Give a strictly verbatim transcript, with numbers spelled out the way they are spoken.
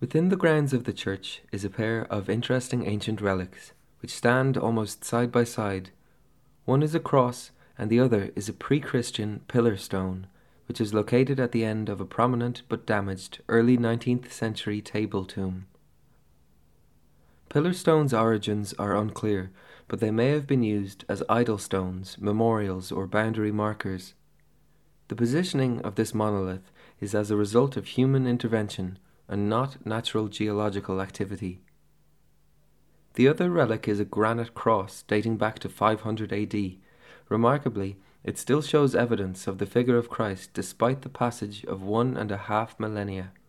Within the grounds of the church is a pair of interesting ancient relics, which stand almost side by side. One is a cross, and the other is a pre-Christian pillar stone, which is located at the end of a prominent but damaged early nineteenth century table tomb. Pillar stones' origins are unclear, but they may have been used as idol stones, memorials, or boundary markers. The positioning of this monolith is as a result of human intervention and not natural geological activity. The other relic is a granite cross dating back to five hundred A D. Remarkably, it still shows evidence of the figure of Christ despite the passage of one and a half millennia.